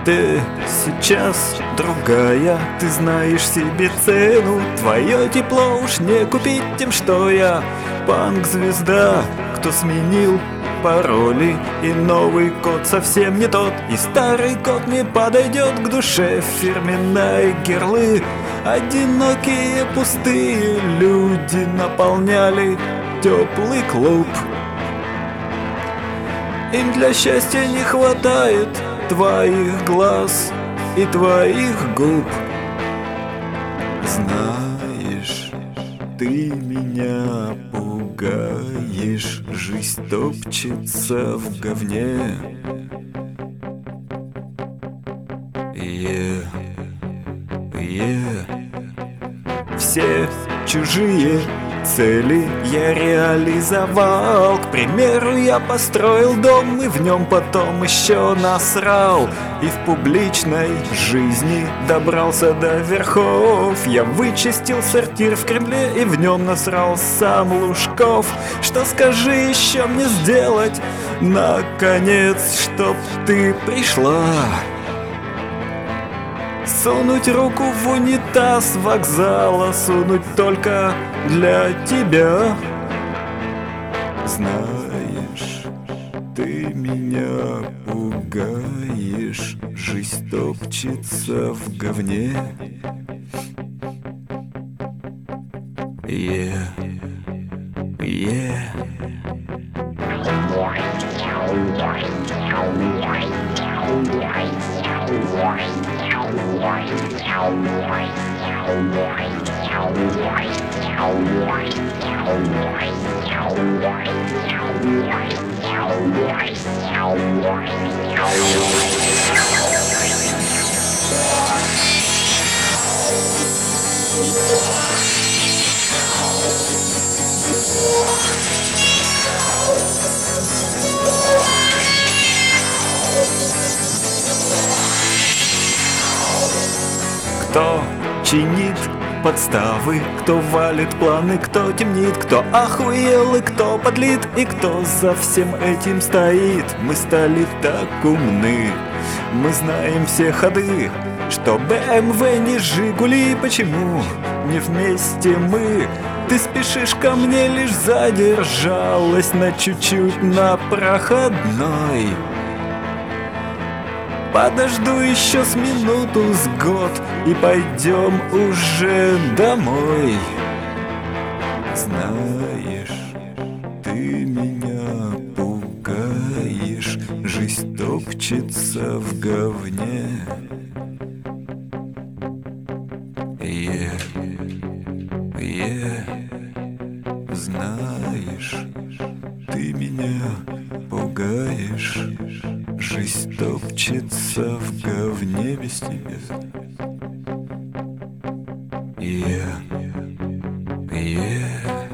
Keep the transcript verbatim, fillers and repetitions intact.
Ты сейчас другая, ты знаешь себе цену. Твое тепло уж не купить тем, что я панк-звезда. Кто сменил пароли, и новый код совсем не тот, и старый код не подойдет к душе фирменной герлы. Одинокие пустые люди наполняли теплый клуб. Им для счастья не хватает твоих глаз и твоих губ. Знаешь, ты меня пугаешь, жизнь топчется в говне. Yeah, yeah. Все чужие цели я реализовал. К примеру, я построил дом и в нем потом еще насрал. И в публичной жизни добрался до верхов. Я вычистил сортир в Кремле и в нем насрал сам Лужков. Что, скажи, еще мне сделать, наконец, чтоб ты пришла? Сунуть руку в унитаз вокзала, сунуть только для тебя. Знаешь, ты меня пугаешь, жизнь топчется в говне. Yeah, yeah. Кто чинит подставы, кто валит планы, кто темнит, кто охуел и кто подлит, и кто за всем этим стоит. Мы стали так умны, мы знаем все ходы, что бэ эм вэ не Жигули. Почему не вместе мы? Ты спешишь ко мне, лишь задержалась на чуть-чуть на проходной. Подожду еще с минуту, с год, и пойдем уже домой. Знаешь, ты меня пугаешь, жизнь топчется в говне. Yeah, yeah. Знаешь, ты меня пугаешь, жизнь топчется в говне без тебя. Yeah, yeah.